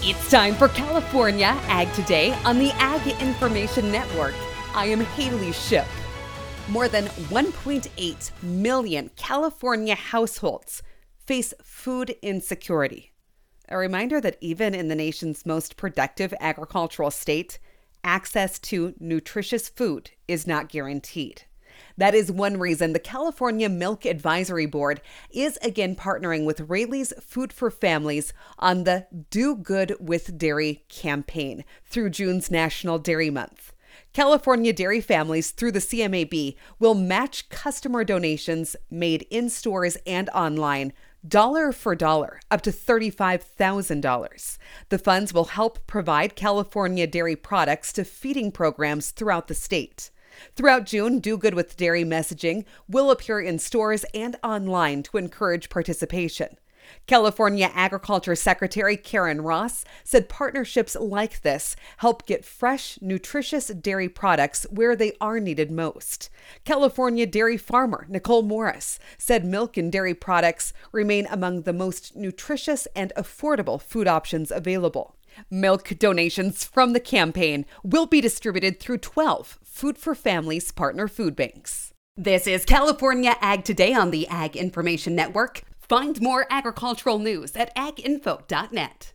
It's time for California Ag Today on the Ag Information Network. I am Haley Ship. More than 1.8 million California households face food insecurity. A reminder that even in the nation's most productive agricultural state, access to nutritious food is not guaranteed. That is one reason the California Milk Advisory Board is again partnering with Raley's Food for Families on the Do Good with Dairy campaign through June's National Dairy Month. California dairy families through the CMAB will match customer donations made in stores and online dollar for dollar, up to $35,000. The funds will help provide California dairy products to feeding programs throughout the state. Throughout June, Do Good with Dairy messaging will appear in stores and online to encourage participation. California Agriculture Secretary Karen Ross said partnerships like this help get fresh, nutritious dairy products where they are needed most. California dairy farmer Nicole Morris said milk and dairy products remain among the most nutritious and affordable food options available. Milk donations from the campaign will be distributed through 12 Food for Families partner food banks. This is California Ag Today on the Ag Information Network. Find more agricultural news at aginfo.net.